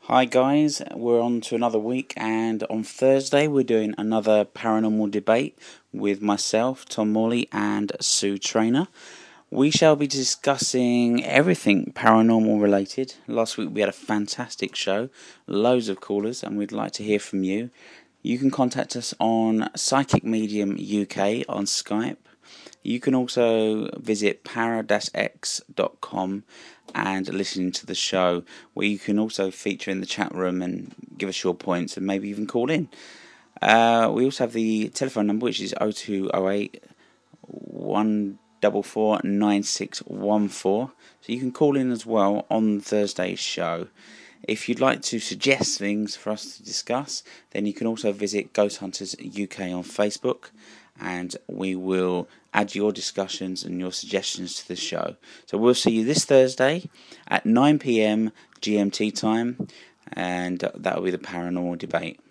Hi guys, we're on to another week, and on Thursday we're doing another paranormal debate with myself, Tom Morley, and Sue Trainer. We shall be discussing everything paranormal related. Last week we had a fantastic show, loads of callers, and we'd like to hear from you. You can contact us on Psychic Medium UK on Skype. You can also visit para-x.com and listen to the show, where you can also feature in the chat room and give us your points and maybe even call in. We also have the telephone number, which is 0208 144 9614. So you can call in as well on Thursday's show. If you'd like to suggest things for us to discuss, then you can also visit Ghost Hunters UK on Facebook, and we will add your discussions and your suggestions to the show. So we'll see you this Thursday at 9 p.m. GMT time, and that will be the paranormal debate.